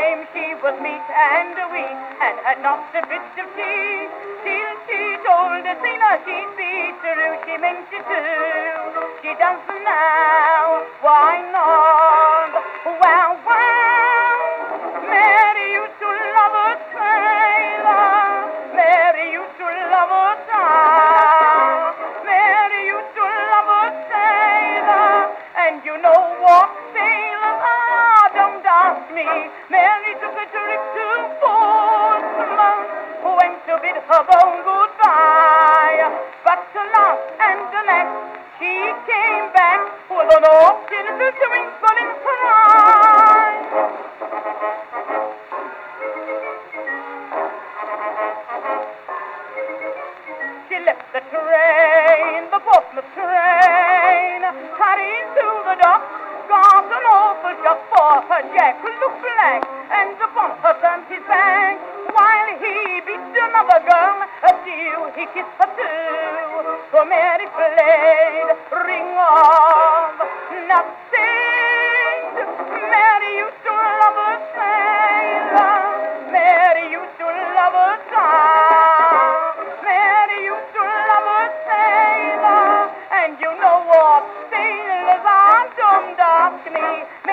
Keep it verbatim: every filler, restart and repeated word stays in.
time she was meek and weak, and had not a bit of tea, till she told the sailor she'd be true. She meant it too. She doesn't now. Why not? Well, well, Mary used to love a sailor. Mary used to love a sailor. Mary used to love a sailor. And you know what sailors are, don't ask me. Mary took a trip to Portsmouth, went to bid her bone goodbye. But alas and alas, she came back with an orphan twinkle in her eye. She left the train, the Portsmouth train, hurried to the dock, got an awful shock, for her Jack looked black, and upon her turned his back, while he beat another girl adieu, he kissed her too. So Mary played Ring of Nothing. Mary used to love a sailor. Mary used to love a sailor. Mary used to love a sailor. And you know what sailors are, don't ask me.